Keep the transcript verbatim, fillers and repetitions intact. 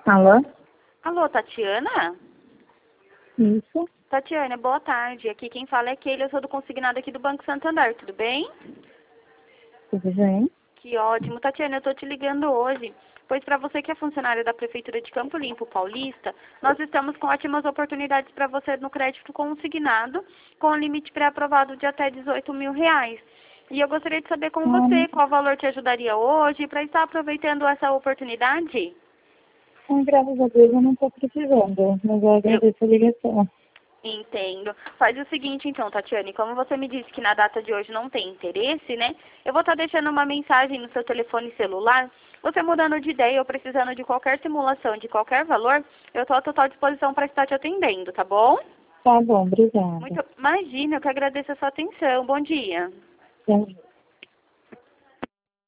Alô? Alô, Tatiana? Isso. Tatiana, boa tarde. Aqui quem fala é Keila, eu sou do consignado aqui do Banco Santander, tudo bem? Tudo bem? Que ótimo. Tatiana, eu tô te ligando hoje, pois para você que é funcionária da Prefeitura de Campo Limpo Paulista, nós estamos com ótimas oportunidades para você no crédito consignado, com limite pré-aprovado de até dezoito mil reais. E eu gostaria de saber com você Hum, qual valor te ajudaria hoje para estar aproveitando essa oportunidade. hum, graças a Deus eu não estou precisando, mas eu Eu agradeço a ligação. Entendo. Faz o seguinte então, Tatiane, como você me disse que na data de hoje não tem interesse, né? Eu vou estar deixando uma mensagem no seu telefone celular. Você mudando de ideia ou precisando de qualquer simulação de qualquer valor, eu estou à total disposição para estar te atendendo, tá bom? Tá bom, obrigada. Muito, imagina, eu que agradeço a sua atenção. Bom dia. Tchau.